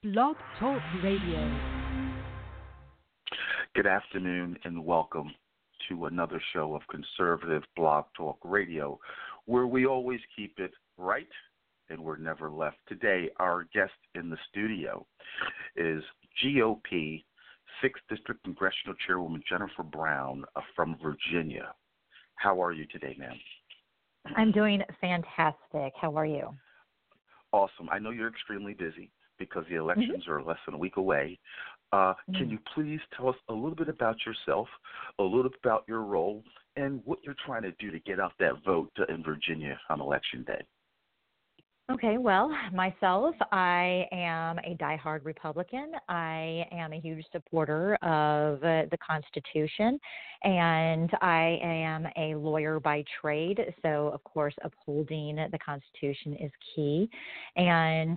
Blog Talk Radio. Good afternoon and welcome to another show of Conservative Blog Talk Radio, where we always keep it right and we're never left. Today, our guest in the studio is GOP 6th District Congressional Chairwoman Jennifer Brown from Virginia. How are you today, ma'am? I'm doing fantastic. How are you? Awesome. I know you're extremely busy because the elections are less than a week away. Can you please tell us a little bit about yourself, a little bit about your role, and what you're trying to do to get out that vote in Virginia on Election Day? Okay, well, myself, I am a diehard Republican. I am a huge supporter of the Constitution, and I am a lawyer by trade. So, of course, upholding the Constitution is key. And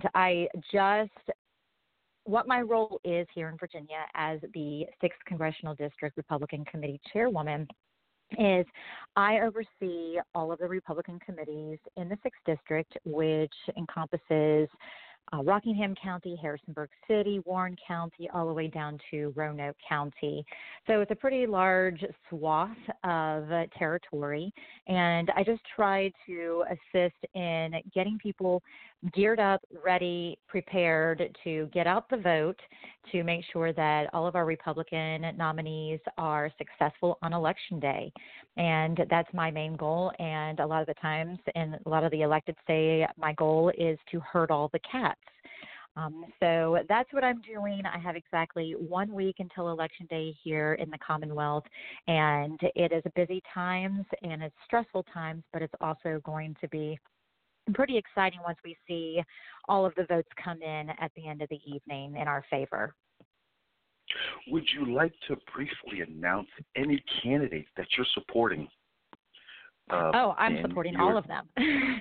what my role is here in Virginia as the 6th Congressional District Republican Committee Chairwoman is I oversee all of the Republican committees in the 6th District, which encompasses Rockingham County, Harrisonburg City, Warren County, all the way down to Roanoke County. So it's a pretty large swath of territory, and I just try to assist in getting people geared up, ready, prepared to get out the vote to make sure that all of our Republican nominees are successful on Election Day. And that's my main goal. And a lot of the times, and a lot of the elected say my goal is to herd all the cats. So that's what I'm doing. I have exactly 1 week until Election Day here in the Commonwealth, and it is a busy times and it's stressful times, but it's also going to be pretty exciting once we see all of the votes come in at the end of the evening in our favor. Would you like to briefly announce any candidates that you're supporting? I'm supporting all of them.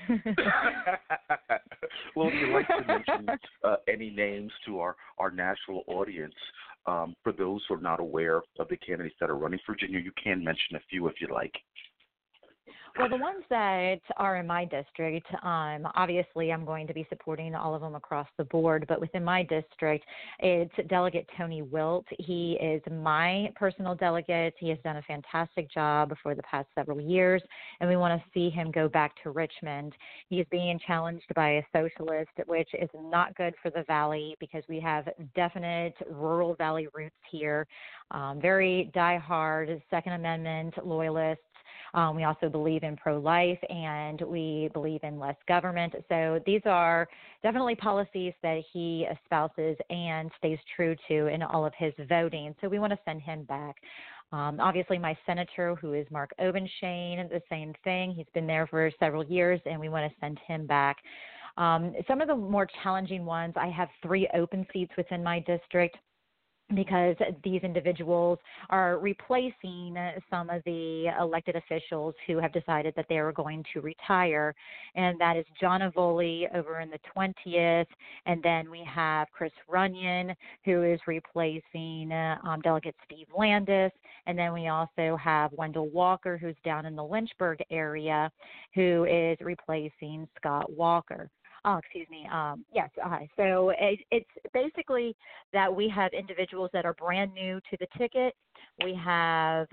Well, if you'd like to mention any names to our national audience, for those who are not aware of the candidates that are running for Virginia, you can mention a few if you'd like. Well, the ones that are in my district, obviously I'm going to be supporting all of them across the board, but within my district, it's Delegate Tony Wilt. He is my personal delegate. He has done a fantastic job for the past several years, and we want to see him go back to Richmond. He is being challenged by a socialist, which is not good for the Valley because we have definite rural Valley roots here, very diehard Second Amendment loyalists. We also believe in pro-life, and we believe in less government. So these are definitely policies that he espouses and stays true to in all of his voting. So we want to send him back. Obviously, my senator, who is Mark Obenshain, the same thing. He's been there for several years, and we want to send him back. Some of the more challenging ones, I have 3 open seats within my district, because these individuals are replacing some of the elected officials who have decided that they are going to retire, and that is John Avoli over in the 20th, and then we have Chris Runyon, who is replacing Delegate Steve Landis, and then we also have Wendell Walker, who's down in the Lynchburg area, who is replacing Scott Walker. Yes. So it's basically that we have individuals that are brand new to the ticket. We have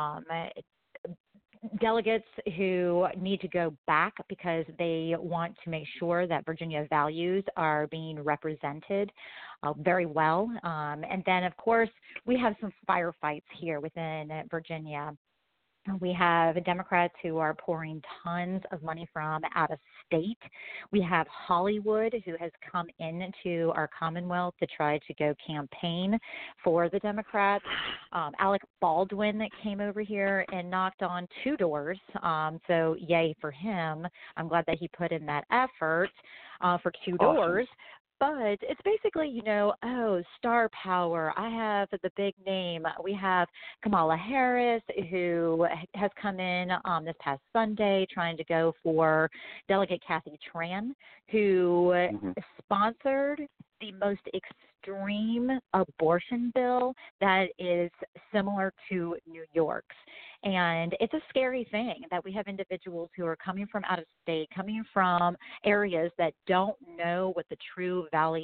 delegates who need to go back because they want to make sure that Virginia values are being represented very well. And then, of course, we have some firefights here within Virginia. We have Democrats who are pouring tons of money from out of state. We have Hollywood, who has come into our Commonwealth to try to go campaign for the Democrats. Alec Baldwin that came over here and knocked on 2 doors. So yay for him. I'm glad that he put in that effort for 2 doors. But it's basically, star power. I have the big name. We have Kamala Harris, who has come in this past Sunday trying to go for Delegate Kathy Tran, who sponsored the most extreme abortion bill that is similar to New York's. And it's a scary thing that we have individuals who are coming from out of state, coming from areas that don't know what the true Valley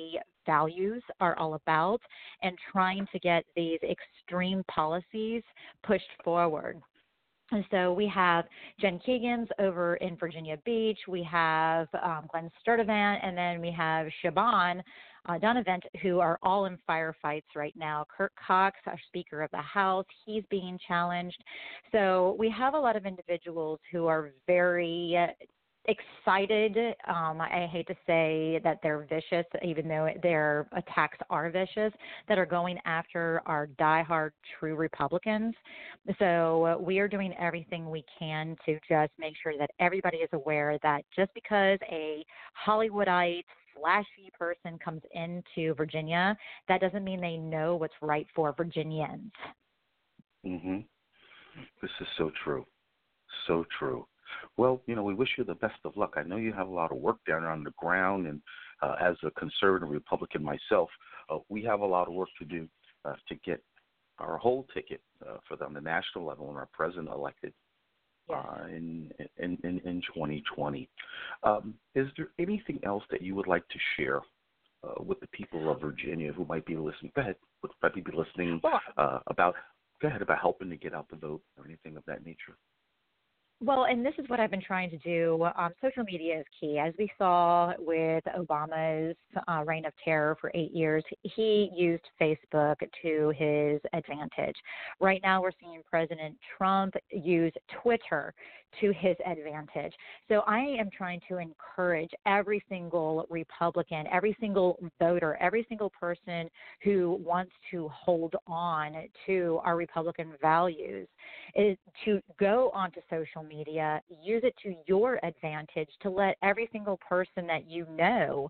values are all about and trying to get these extreme policies pushed forward. And so we have Jen Keegan's over in Virginia Beach. We have Glenn Sturtevant, and then we have Siobhan Donovan, who are all in firefights right now. Kurt Cox, our Speaker of the House, he's being challenged. So we have a lot of individuals who are very excited. I hate to say that they're vicious, even though their attacks are vicious, that are going after our diehard true Republicans. So we are doing everything we can to just make sure that everybody is aware that just because a Hollywoodite, flashy person comes into Virginia, that doesn't mean they know what's right for Virginians. Mhm. This is so true. So true. Well, we wish you the best of luck. I know you have a lot of work down on the ground, and as a conservative Republican myself, we have a lot of work to do to get our whole ticket for the national level and our president elected in 2020. Is there anything else that you would like to share with the people of Virginia who might be listening? Go ahead. Might be listening about helping to get out the vote or anything of that nature. Well, and this is what I've been trying to do. Social media is key. As we saw with Obama's reign of terror for 8 years, he used Facebook to his advantage. Right now, we're seeing President Trump use Twitter to his advantage. So I am trying to encourage every single Republican, every single voter, every single person who wants to hold on to our Republican values is to go onto social media, use it to your advantage to let every single person that you know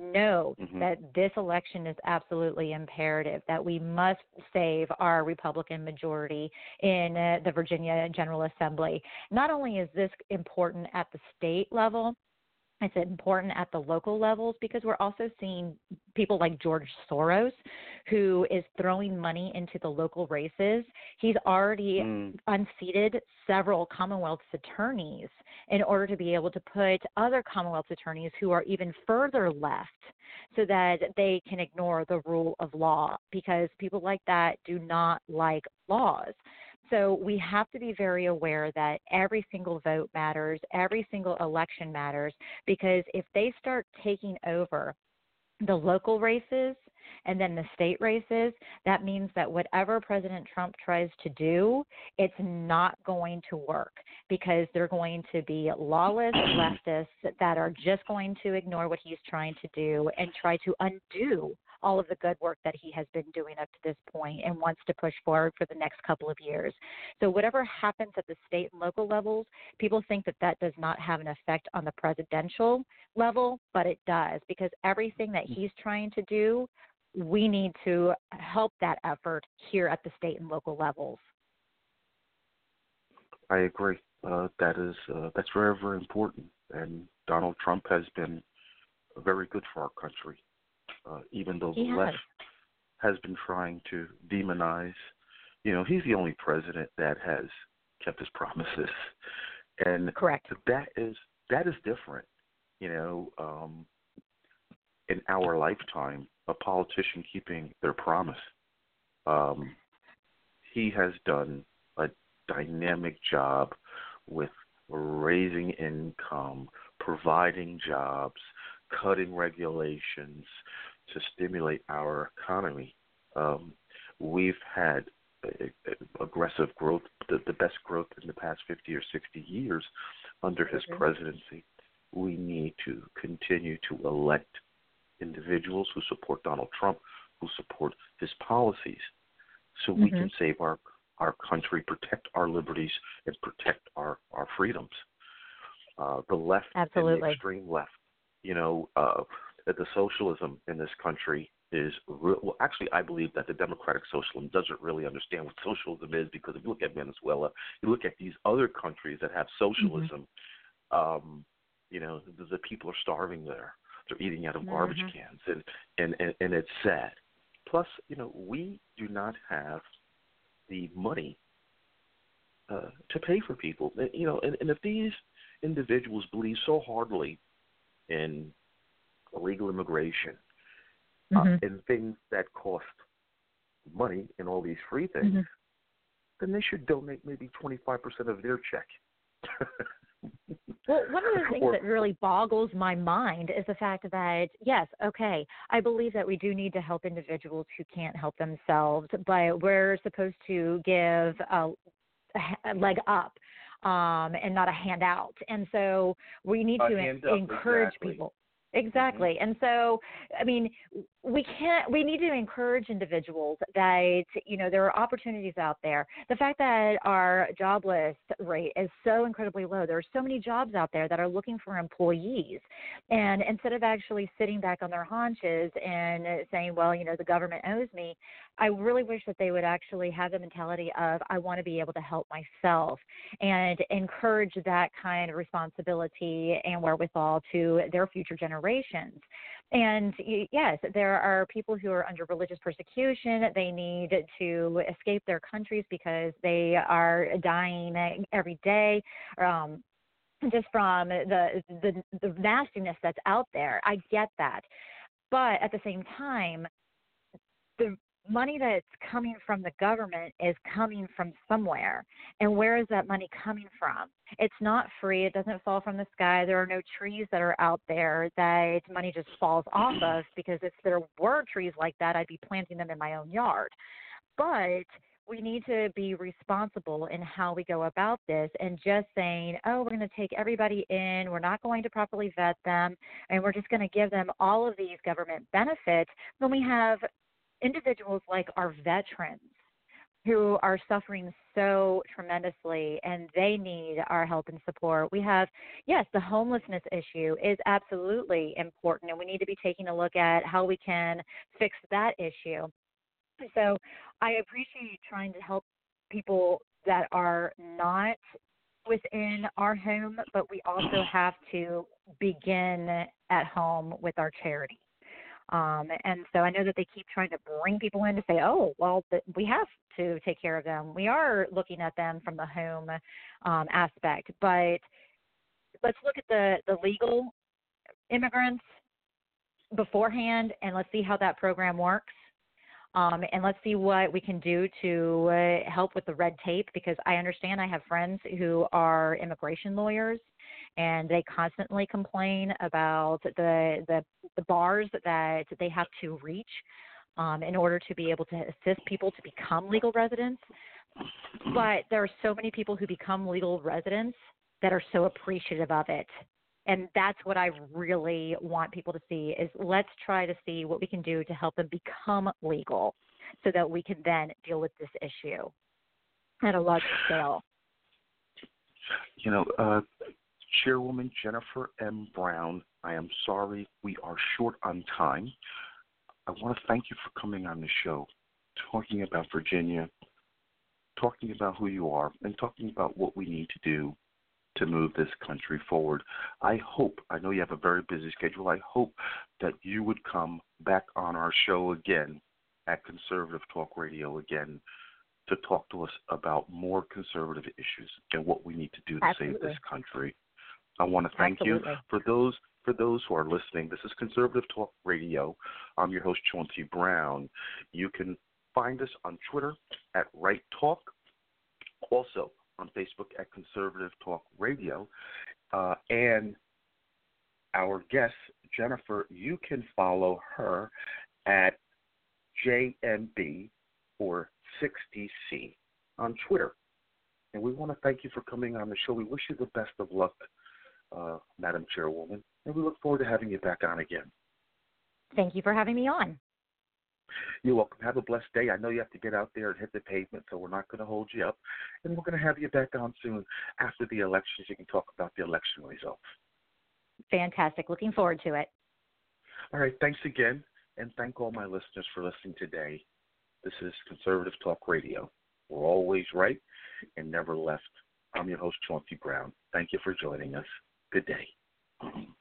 that this election is absolutely imperative, that we must save our Republican majority in the Virginia General Assembly. Not only is this important at the state level, it's important at the local levels because we're also seeing people like George Soros, who is throwing money into the local races. He's already unseated several Commonwealth's attorneys in order to be able to put other Commonwealth's attorneys who are even further left so that they can ignore the rule of law, because people like that do not like laws. So we have to be very aware that every single vote matters, every single election matters, because if they start taking over the local races and then the state races, that means that whatever President Trump tries to do, it's not going to work, because they're going to be lawless leftists that are just going to ignore what he's trying to do and try to undo all of the good work that he has been doing up to this point and wants to push forward for the next couple of years. So whatever happens at the state and local levels, people think that that does not have an effect on the presidential level, but it does, because everything that he's trying to do, we need to help that effort here at the state and local levels. I agree. That's very, very important. And Donald Trump has been very good for our country. Even though the left has been trying to demonize, he's the only president that has kept his promises, and correct. That is different. In our lifetime, a politician keeping their promise. He has done a dynamic job with raising income, providing jobs, cutting regulations to stimulate our economy. We've had aggressive growth, the best growth in the past 50 or 60 years under his presidency. We need to continue to elect individuals who support Donald Trump, who support his policies, so we can save our country, protect our liberties, and protect our freedoms. The left and the extreme left, that the socialism in this country is real. Well, actually, I believe that the democratic socialism doesn't really understand what socialism is, because if you look at Venezuela, you look at these other countries that have socialism, the people are starving there. They're eating out of garbage cans, and it's sad. Plus, we do not have the money to pay for people. And if these individuals believe so hardly in illegal immigration in things that cost money and all these free things, then they should donate maybe 25% of their check. Well, one of the things that really boggles my mind is the fact that, yes, okay, I believe that we do need to help individuals who can't help themselves, but we're supposed to give a leg up and not a handout. And so we need to encourage people. Exactly. And so, I mean, we need to encourage individuals that, there are opportunities out there. The fact that our jobless rate is so incredibly low, there are so many jobs out there that are looking for employees. And instead of actually sitting back on their haunches and saying, well, the government owes me, I really wish that they would actually have the mentality of, I want to be able to help myself, and encourage that kind of responsibility and wherewithal to their future generations. And yes, there are people who are under religious persecution. They need to escape their countries because they are dying every day. Just from the nastiness that's out there. I get that. But at the same time, the money that's coming from the government is coming from somewhere. And where is that money coming from? It's not free. It doesn't fall from the sky. There are no trees that are out there that money just falls off of, because if there were trees like that, I'd be planting them in my own yard. But we need to be responsible in how we go about this, and just saying, oh, we're going to take everybody in, we're not going to properly vet them, and we're just going to give them all of these government benefits, when we have individuals like our veterans who are suffering so tremendously, and they need our help and support. We have, yes, the homelessness issue is absolutely important, and we need to be taking a look at how we can fix that issue. So I appreciate trying to help people that are not within our home, but we also have to begin at home with our charity. And so I know that they keep trying to bring people in to say, oh, well, we have to take care of them. We are looking at them from the home aspect. But let's look at the legal immigrants beforehand, and let's see how that program works. And let's see what we can do to help with the red tape, because I understand I have friends who are immigration lawyers, and they constantly complain about the bars that they have to reach in order to be able to assist people to become legal residents. But there are so many people who become legal residents that are so appreciative of it. And that's what I really want people to see, is let's try to see what we can do to help them become legal, so that we can then deal with this issue at a larger scale. Chairwoman Jennifer M. Brown, I am sorry we are short on time. I want to thank you for coming on the show, talking about Virginia, talking about who you are, and talking about what we need to do to move this country forward. I know you have a very busy schedule, I hope that you would come back on our show again at Conservative Talk Radio again to talk to us about more conservative issues and what we need to do to save this country. I want to thank you. For those who are listening, this is Conservative Talk Radio. I'm your host, Chauncey Brown. You can find us on Twitter at Right Talk, also on Facebook at Conservative Talk Radio. And our guest, Jennifer, you can follow her at JMB or 60C on Twitter. And we want to thank you for coming on the show. We wish you the best of luck, Madam Chairwoman, and we look forward to having you back on again. Thank you for having me on. You're welcome. Have a blessed day. I know you have to get out there and hit the pavement, so we're not going to hold you up. And we're going to have you back on soon after the elections. You can talk about the election results. Fantastic. Looking forward to it. All right. Thanks again. And thank all my listeners for listening today. This is Conservative Talk Radio. We're always right and never left. I'm your host, Chauncey Brown. Thank you for joining us. Good day.